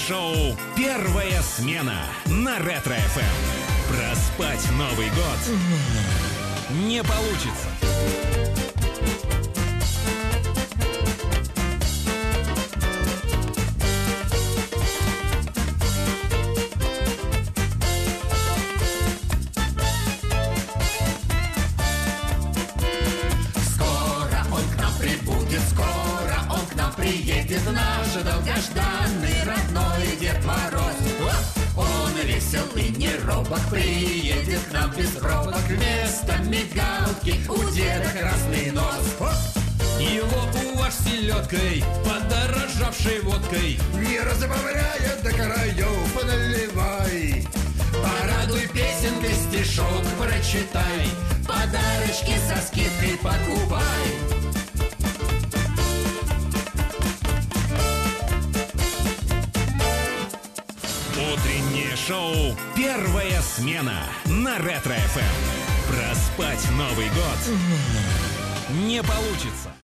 шоу «Первая смена» на Ретро-ФМ. Проспать Новый год не получится. Приедет наш долгожданный родной Дед Мороз. Он весел и не робок, приедет к нам без пробок. Вместо мигалки у деда красный нос. Его уваж селедкой, подорожавшей водкой, не разбавляя до краев, наливай. Порадуй песенкой, стишок прочитай, подарочки со скидкой покупай. Утреннее шоу «Первая смена» на Ретро-ФМ. Проспать Новый год не получится.